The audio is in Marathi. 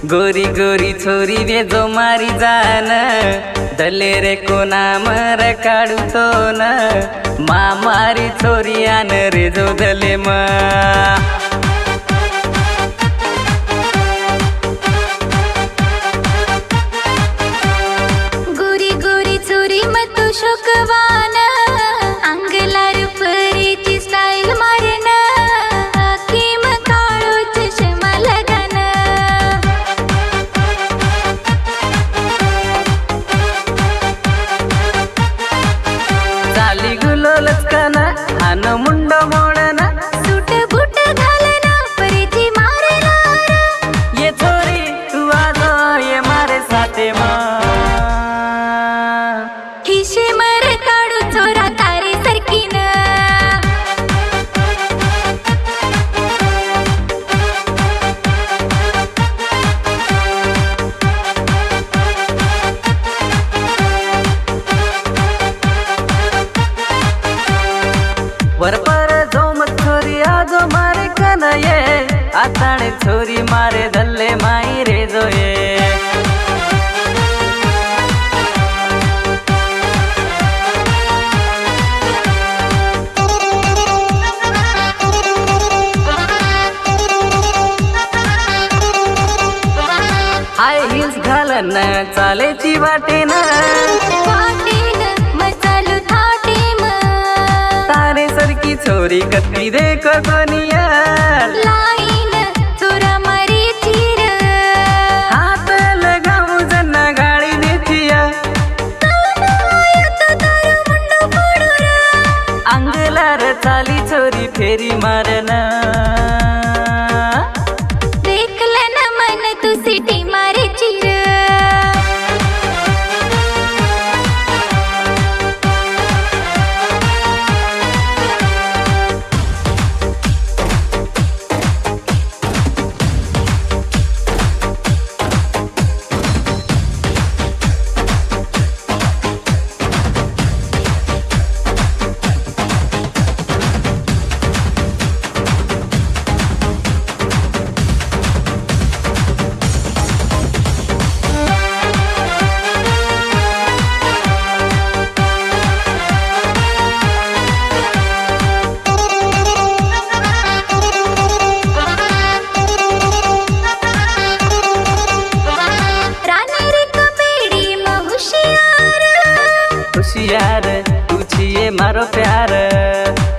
गोरी गोरी छोरी रे जो मारी जान दले रे को नाम रे काढू तो न मा मारी छोरी आन रे जो दले मा गोरी गोरी छोरी मत शोकवान अंगलार परीची स्टाईल मारन किम काळो चष्मा लगन चाली गुलो लचकाना हान मुंड मोडना सूट बूट घालना परीची मारना ये छोरी तू आजो ये मारे साथे मा खिशे मर काढू चोरा तारे सरकीन वर पर जो मत छोरी आजो मारे कना ये आताणे छोरी मारे दल्ले माई रे जो ये हाय हिल्स घालन चालेची वाटेन वाटेन मचालू थाटेम तारे सरकी छोरी कतली देख कोनिया लाईन चोरा मारी चीर हात लगाऊ जना गाडी नेतिया अंगलार चाली छोरी फेरी मारना देखलन मन तू सिटी मारे चीर होशियार तू छिए मारो प्यार